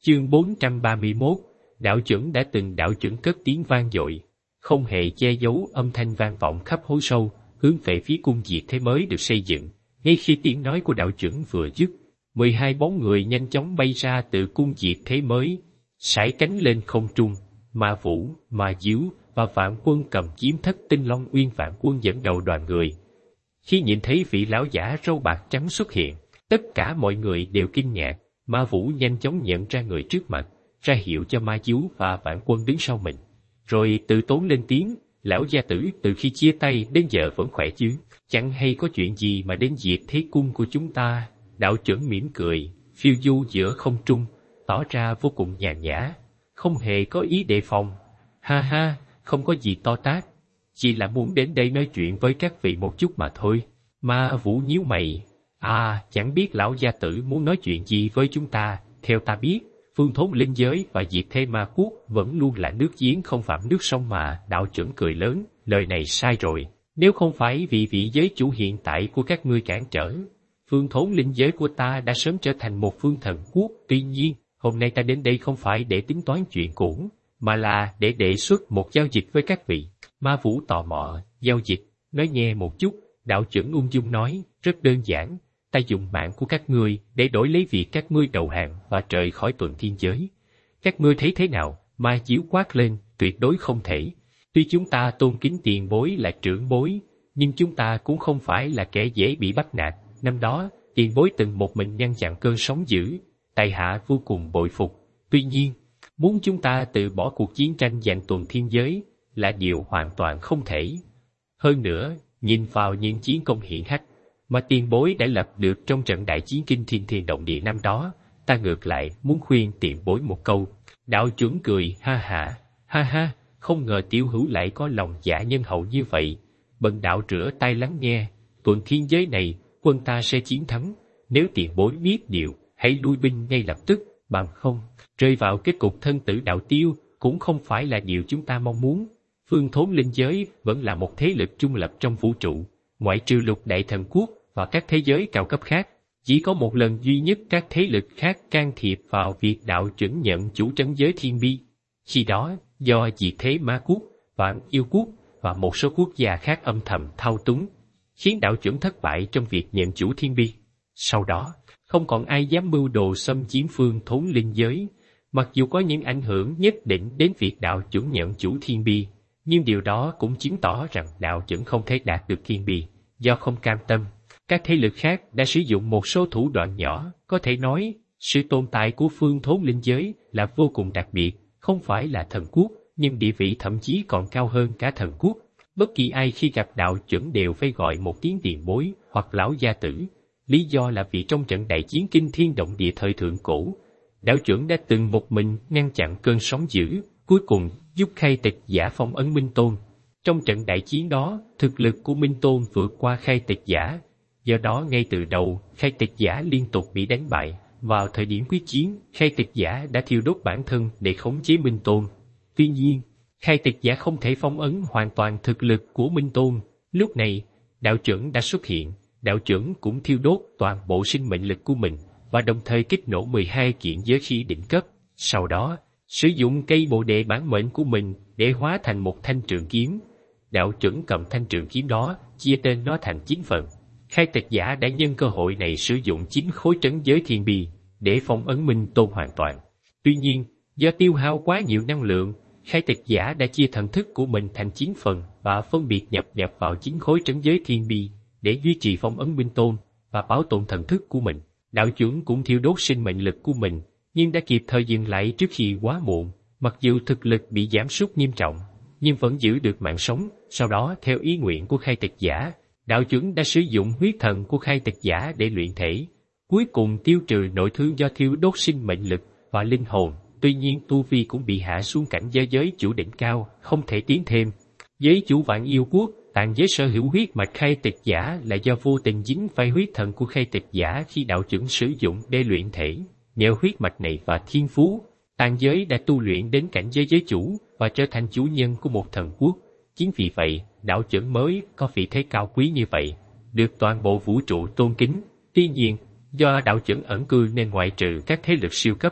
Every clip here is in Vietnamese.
Chương 431, đạo chuẩn đã từng đạo chuẩn cất tiếng vang dội, không hề che giấu âm thanh vang vọng khắp hố sâu, hướng về phía cung diệt thế mới được xây dựng. Ngay khi tiếng nói của đạo chuẩn vừa dứt, 12 bóng người nhanh chóng bay ra từ cung diệt thế mới, sải cánh lên không trung. Ma Vũ, Ma Diếu và Vạn Quân cầm chiếm Thất Tinh Long Uyên Vạn Quân dẫn đầu đoàn người. Khi nhìn thấy vị lão giả râu bạc trắng xuất hiện, tất cả mọi người đều kinh ngạc. Ma Vũ nhanh chóng nhận ra người trước mặt, ra hiệu cho Ma Diếu và Vạn Quân đứng sau mình, rồi tự tốn lên tiếng: lão gia tử từ khi chia tay đến giờ vẫn khỏe chứ? Chẳng hay có chuyện gì mà đến diệt thế cung của chúng ta? Đạo chuẩn mỉm cười, phiêu du giữa không trung, tỏ ra vô cùng nhàn nhã, không hề có ý đề phòng. Ha ha, không có gì to tát, chỉ là muốn đến đây nói chuyện với các vị một chút mà thôi. Ma Vũ nhíu mày. Chẳng biết lão gia tử muốn nói chuyện gì với chúng ta. Theo ta biết, phương thốn linh giới và diệt thế ma quốc vẫn luôn là nước giếng không phạm nước sông mà. Đạo chuẩn cười lớn, lời này sai rồi. Nếu không phải vì vị giới chủ hiện tại của các ngươi cản trở, phương thốn linh giới của ta đã sớm trở thành một phương thần quốc. Tuy nhiên, hôm nay ta đến đây không phải để tính toán chuyện cũ, mà là để đề xuất một giao dịch với các vị. Ma Vũ tò mò, giao dịch, nói nghe một chút. Đạo chuẩn ung dung nói, rất đơn giản, ta dùng mạng của các ngươi để đổi lấy việc các ngươi đầu hàng và rời khỏi tuần thiên giới. Các ngươi thấy thế nào? Ma Diếu quát lên, tuyệt đối không thể. Tuy chúng ta tôn kính tiền bối là trưởng bối, nhưng chúng ta cũng không phải là kẻ dễ bị bắt nạt. Năm đó, tiền bối từng một mình ngăn chặn cơn sóng dữ, tại hạ vô cùng bội phục. Tuy nhiên, muốn chúng ta từ bỏ cuộc chiến tranh giành tuần thiên giới là điều hoàn toàn không thể. Hơn nữa, nhìn vào những chiến công hiển hách mà tiền bối đã lập được trong trận đại chiến kinh thiên thiên động địa năm đó, ta ngược lại muốn khuyên tiền bối một câu. Đạo chuẩn cười, ha ha, không ngờ tiểu hữu lại có lòng dạ nhân hậu như vậy. Bần đạo rửa tay lắng nghe, tuần thiên giới này, quân ta sẽ chiến thắng. Nếu tiền bối biết điều, hãy lui binh ngay lập tức, bằng không, rơi vào kết cục thân tử đạo tiêu, cũng không phải là điều chúng ta mong muốn. Phương thốn linh giới vẫn là một thế lực trung lập trong vũ trụ, ngoại trừ lục đại thần quốc và các thế giới cao cấp khác. Chỉ có một lần duy nhất các thế lực khác can thiệp vào việc đạo chuẩn nhận chủ trấn giới thiên bi. Khi đó, do diệt thế ma quốc, Vạn Yêu quốc và một số quốc gia khác âm thầm thao túng, khiến đạo chuẩn thất bại trong việc nhận chủ thiên bi. Sau đó, không còn ai dám mưu đồ xâm chiếm phương thốn linh giới. Mặc dù có những ảnh hưởng nhất định đến việc đạo chuẩn nhận chủ thiên bi, nhưng điều đó cũng chứng tỏ rằng đạo chuẩn không thể đạt được thiên bi. Do không cam tâm, các thế lực khác đã sử dụng một số thủ đoạn nhỏ. Có thể nói, sự tồn tại của phương thốn linh giới là vô cùng đặc biệt, không phải là thần quốc, nhưng địa vị thậm chí còn cao hơn cả thần quốc. Bất kỳ ai khi gặp đạo chuẩn đều phải gọi một tiếng tiền bối hoặc lão gia tử. Lý do là vì trong trận đại chiến kinh thiên động địa thời thượng cổ, đạo chuẩn đã từng một mình ngăn chặn cơn sóng dữ, cuối cùng giúp khai tịch giả phong ấn Minh Tôn. Trong trận đại chiến đó, thực lực của Minh Tôn vượt qua khai tịch giả, do đó ngay từ đầu, khai tịch giả liên tục bị đánh bại. Vào thời điểm quyết chiến, khai tịch giả đã thiêu đốt bản thân để khống chế Minh Tôn. Tuy nhiên, khai tịch giả không thể phong ấn hoàn toàn thực lực của Minh Tôn. Lúc này, đạo chuẩn đã xuất hiện. Đạo chuẩn cũng thiêu đốt toàn bộ sinh mệnh lực của mình và đồng thời kích nổ 12 kiện giới khí đỉnh cấp. Sau đó, sử dụng cây bồ đề bản mệnh của mình để hóa thành một thanh trường kiếm. Đạo chuẩn cầm thanh trường kiếm đó, chia tên nó thành 9 phần. Khai tịch giả đã nhân cơ hội này sử dụng 9 khối trấn giới thiên bi để phong ấn Minh Tôn hoàn toàn. Tuy nhiên, do tiêu hao quá nhiều năng lượng, khai tịch giả đã chia thần thức của mình thành 9 phần và phân biệt nhập vào 9 khối trấn giới thiên bi để duy trì phong ấn Minh Tôn và bảo tồn thần thức của mình. Đạo chuẩn cũng thiêu đốt sinh mệnh lực của mình, nhưng đã kịp thời dừng lại trước khi quá muộn. Mặc dù thực lực bị giảm sút nghiêm trọng, nhưng vẫn giữ được mạng sống. Sau đó, theo ý nguyện của khai tịch giả, đạo chuẩn đã sử dụng huyết thần của khai tịch giả để luyện thể, cuối cùng tiêu trừ nội thương do thiêu đốt sinh mệnh lực và linh hồn. Tuy nhiên tu vi cũng bị hạ xuống cảnh giới chủ đỉnh cao, không thể tiến thêm. Giới chủ Vạn Yêu quốc, tàn giới sở hữu huyết mạch khai tịch giả là do vô tình dính phải huyết thần của khai tịch giả khi đạo chuẩn sử dụng để luyện thể. Nhờ huyết mạch này và thiên phú, tàn giới đã tu luyện đến cảnh giới giới chủ và trở thành chủ nhân của một thần quốc. Chính vì vậy, đạo chuẩn mới có vị thế cao quý như vậy, được toàn bộ vũ trụ tôn kính. Tuy nhiên, do đạo chuẩn ẩn cư nên ngoại trừ các thế lực siêu cấp,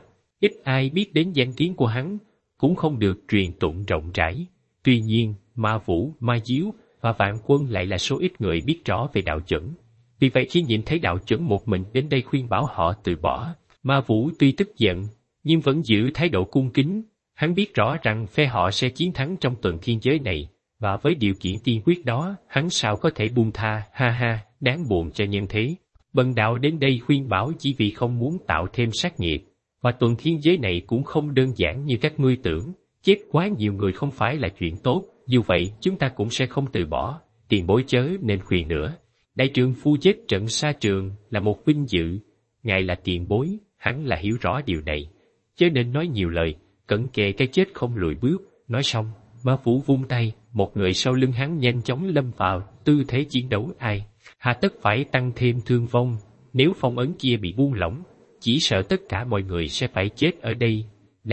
ít ai biết đến danh tiếng của hắn, cũng không được truyền tụng rộng rãi. Tuy nhiên, Ma Vũ, Ma Diếu và Vạn Quân lại là số ít người biết rõ về đạo chuẩn. Vì vậy khi nhìn thấy đạo chuẩn một mình đến đây khuyên bảo họ từ bỏ, Ma Vũ tuy tức giận, nhưng vẫn giữ thái độ cung kính. Hắn biết rõ rằng phe họ sẽ chiến thắng trong tuần thiên giới này, và với điều kiện tiên quyết đó, hắn sao có thể buông tha, ha ha, đáng buồn cho nhân thế. Bần đạo đến đây khuyên bảo chỉ vì không muốn tạo thêm sát nghiệt, và tuần thiên giới này cũng không đơn giản như các ngươi tưởng, chết quá nhiều người không phải là chuyện tốt, dù vậy chúng ta cũng sẽ không từ bỏ, tiền bối chớ nên khuyên nữa. Đại trượng phu chết trận xa trường là một vinh dự, ngài là tiền bối, hắn là hiểu rõ điều này, chớ nên nói nhiều lời, cẩn kề cái chết không lùi bước. Nói xong, Ma Vũ vung tay, một người sau lưng hắn nhanh chóng lâm vào tư thế chiến đấu. Ai hà tất phải tăng thêm thương vong, nếu phong ấn kia bị buông lỏng, chỉ sợ tất cả mọi người sẽ phải chết ở đây.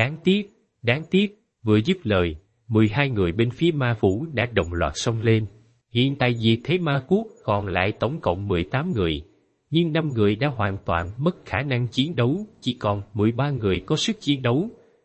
Đáng tiếc, vừa dứt lời, 12 người bên phía Ma Vũ đã đồng loạt xông lên. Hiện tại diệt thế ma quốc còn lại tổng cộng 18 người, nhưng 5 người đã hoàn toàn mất khả năng chiến đấu, chỉ còn 13 người có sức chiến đấu.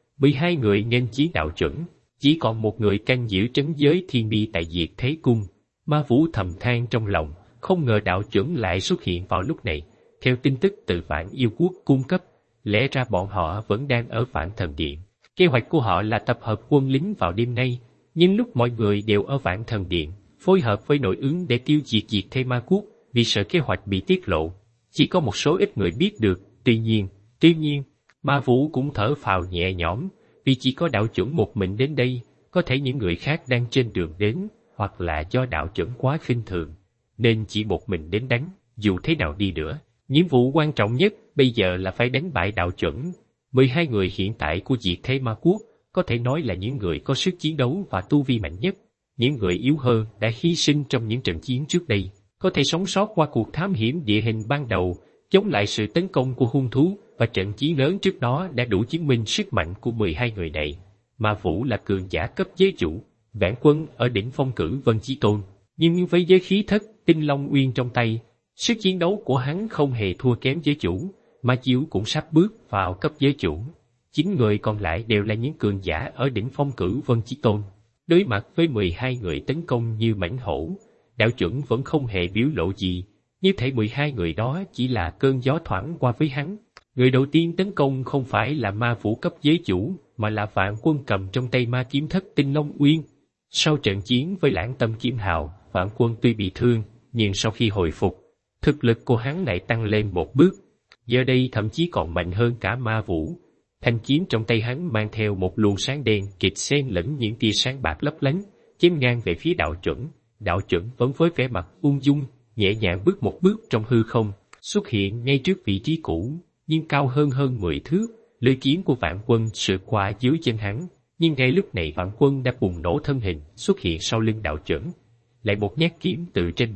12 người nghênh chiến đạo chuẩn, chỉ còn một người canh giữ trấn giới thiên bi tại diệt thế cung. Ma Vũ thầm than trong lòng, không ngờ đạo chuẩn lại xuất hiện vào lúc này. Theo tin tức từ Vạn Yêu Quốc cung cấp, lẽ ra bọn họ vẫn đang ở Vạn Thần Điện. Kế hoạch của họ là tập hợp quân lính vào đêm nay, nhưng lúc mọi người đều ở Vạn Thần Điện, phối hợp với nội ứng để tiêu diệt diệt thế ma quốc, vì sợ kế hoạch bị tiết lộ. Chỉ có một số ít người biết được, tuy nhiên, Ma Vũ cũng thở phào nhẹ nhõm, vì chỉ có đạo chuẩn một mình đến đây, có thể những người khác đang trên đường đến, hoặc là do đạo chuẩn quá khinh thường, nên chỉ một mình đến đánh. Dù thế nào đi nữa, nhiệm vụ quan trọng nhất bây giờ là phải đánh bại đạo chuẩn. 12 người hiện tại của diệt thế ma quốc có thể nói là những người có sức chiến đấu và tu vi mạnh nhất. Những người yếu hơn đã hy sinh trong những trận chiến trước đây, có thể sống sót qua cuộc thám hiểm địa hình ban đầu, chống lại sự tấn công của hung thú, và trận chiến lớn trước đó đã đủ chứng minh sức mạnh của 12 người này. Ma Vũ là cường giả cấp giới chủ, Vạn Quân ở đỉnh phong cử Vân Chí Tôn, nhưng với giới khí thất Tinh Long Uyên trong tay, sức chiến đấu của hắn không hề thua kém giới chủ. Ma Diếu cũng sắp bước vào cấp giới chủ. 9 người còn lại đều là những cường giả ở đỉnh phong cử Vân Chí Tôn. Đối mặt với 12 người tấn công như mãnh hổ, đạo chuẩn vẫn không hề biểu lộ gì, như thể 12 người đó chỉ là cơn gió thoảng qua với hắn. Người đầu tiên tấn công không phải là Ma Vũ cấp giới chủ, mà là Vạn Quân cầm trong tay ma kiếm thất Tinh Long Uyên. Sau trận chiến với Lãng Tâm Kiếm Hào, Vạn Quân tuy bị thương, nhưng sau khi hồi phục, thực lực của hắn lại tăng lên một bước. Giờ đây thậm chí còn mạnh hơn cả Ma Vũ. Thanh kiếm trong tay hắn mang theo một luồng sáng đen kịt xen lẫn những tia sáng bạc lấp lánh, chém ngang về phía đạo chuẩn. Đạo chuẩn vẫn với vẻ mặt ung dung, nhẹ nhàng bước một bước trong hư không, xuất hiện ngay trước vị trí cũ, nhưng cao hơn 10 thước. Lưỡi kiếm của Vạn Quân sượt qua dưới chân hắn, nhưng ngay lúc này Vạn Quân đã bùng nổ thân hình, xuất hiện sau lưng đạo chuẩn. Lại một nhát kiếm từ trên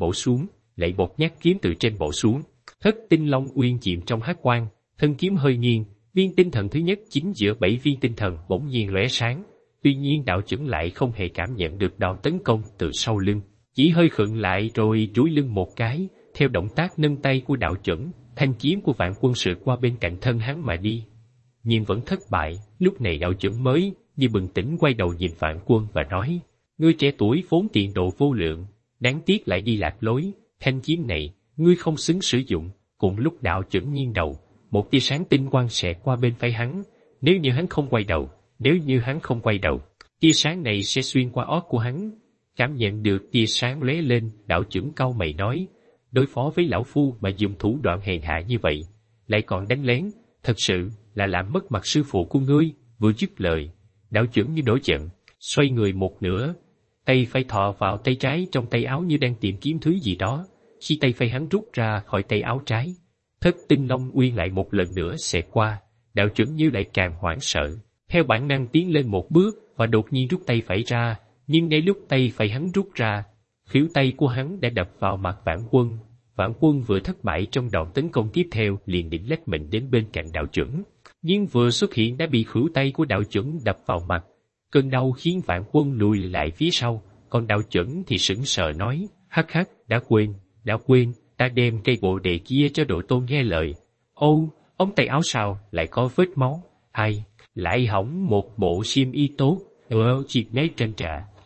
bổ xuống, thất Tinh Long Uyên chìm trong hắc quang, thân kiếm hơi nghiêng, viên tinh thần thứ nhất chính giữa 7 viên tinh thần bỗng nhiên lóe sáng. Tuy nhiên đạo chuẩn lại không hề cảm nhận được đòn tấn công từ sau lưng, chỉ hơi khựng lại rồi duỗi lưng một cái. Theo động tác nâng tay của đạo chuẩn, thanh kiếm của Vạn Quân sượt qua bên cạnh thân hắn mà đi, nhưng vẫn thất bại. Lúc này đạo chuẩn mới như bừng tỉnh quay đầu nhìn Vạn Quân và nói: ngươi trẻ tuổi vốn tiền độ vô lượng, đáng tiếc lại đi lạc lối, thanh kiếm này ngươi không xứng sử dụng. Cùng lúc đạo chuẩn nghiêng đầu, một tia sáng tinh quang xẹt qua bên phải hắn. Nếu như hắn không quay đầu, tia sáng này sẽ xuyên qua ót của hắn. Cảm nhận được tia sáng lóe lên, đạo chuẩn cau mày nói: đối phó với lão phu mà dùng thủ đoạn hèn hạ như vậy, lại còn đánh lén, thật sự là làm mất mặt sư phụ của ngươi. Vừa dứt lời, đạo chuẩn như nổi giận, xoay người một nửa, tay phải thò vào tay trái trong tay áo như đang tìm kiếm thứ gì đó. Khi tay phải hắn rút ra khỏi tay áo trái, thất Tinh Long Uyên lại một lần nữa xẹt qua. Đạo chuẩn như lại càng hoảng sợ, theo bản năng tiến lên một bước và đột nhiên rút tay phải ra. Nhưng ngay lúc tay phải hắn rút ra, khuỷu tay của hắn đã đập vào mặt Vạn Quân. Vạn Quân vừa thất bại trong đòn tấn công tiếp theo liền định lách mình đến bên cạnh đạo chuẩn, nhưng vừa xuất hiện đã bị khuỷu tay của đạo chuẩn đập vào mặt. Cơn đau khiến Vạn Quân lùi lại phía sau, còn đạo chuẩn thì sững sờ nói: hắc hắc, đã quên, ta đem cây bồ đề kia cho Độ Tôn nghe lời. Ô, ống tay áo sao lại có vết máu? Ai, lại hỏng một bộ xiêm y tốt, triệt nấy tranh trả.